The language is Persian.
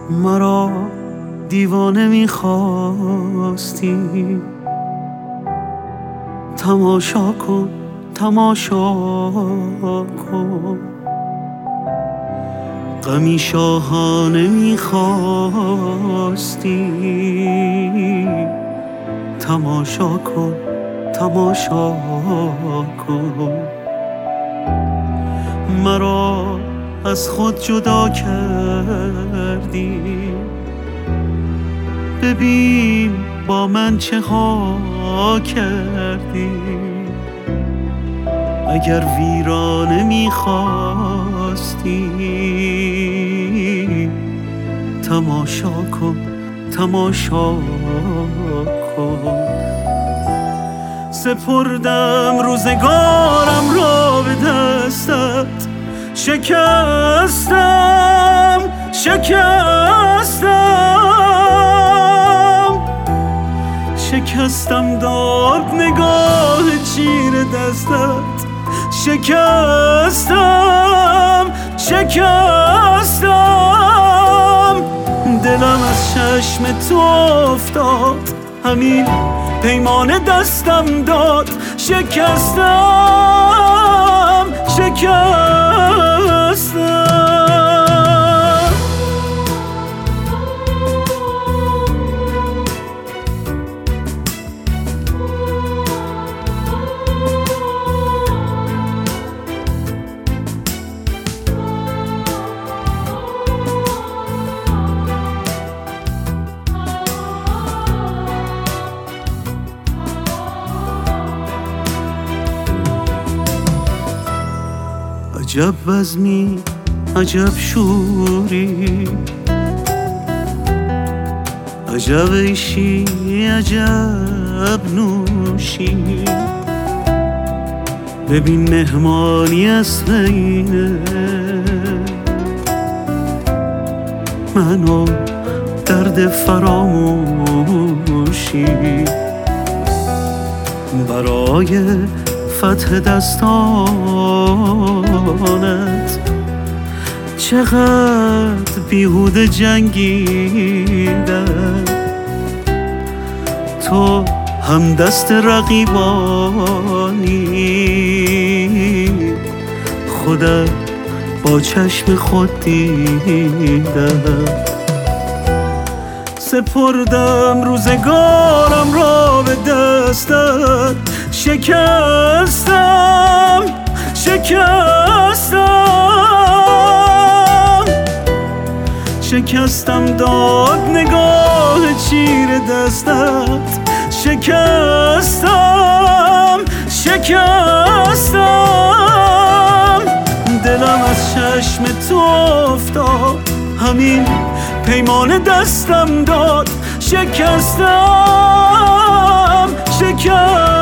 مرا دیوانه می‌خواستی، تماشا کن تماشا کن. غمی شاهانه می‌خواستی، تماشا کن تماشا کن. مرا از خود جدا کردی، ببین با من چه ها کردی. اگر ویرانه میخواستی، تماشا کن تماشا کن. سپردم روزگارم را به دستت، شکستم شکستم داد نگاه چیر دستت. شکستم دلم از چشم تو افتاد، همین پیمان دستم داد. شکستم عجب بزمی عجب شوری، عجب عیشی عجب نوشی. ببین مهمانی است اینه، منو درد فراموشی. برای فتح دستانت چقدر بیهوده جنگیدم. تو هم دست رقیبانی، خودت با چشم خود دیدم. سپردم روزگارم را به دستت، شکستم داد نگاه چیر دستت. شکستم دلم از چشم تو افتاد، همین پیمان دستم داد. شکستم